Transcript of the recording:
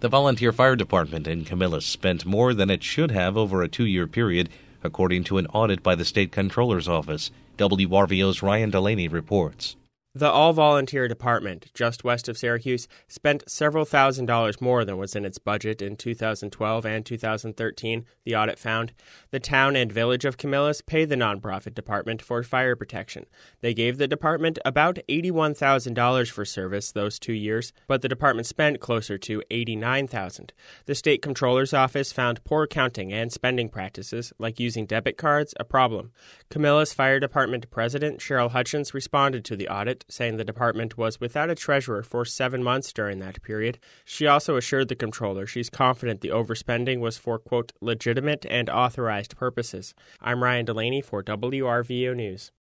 The volunteer fire department in Camillus spent more than it should have over a 2-year period, according to an audit by the State Comptroller's Office. WRVO's Ryan Delaney reports. The all-volunteer department, just west of Syracuse, spent several $1,000s more than was in its budget in 2012 and 2013, the audit found. The town and village of Camillus pay the nonprofit department for fire protection. They gave the department about $81,000 for service those 2 years, but the department spent closer to $89,000. The State Comptroller's Office found poor accounting and spending practices, like using debit cards, a problem. Camillus Fire Department President Cheryl Hutchins responded to the audit, saying the department was without a treasurer for 7 months during that period. She also assured the comptroller she's confident the overspending was for, quote, legitimate and authorized purposes. I'm Ryan Delaney for WRVO News.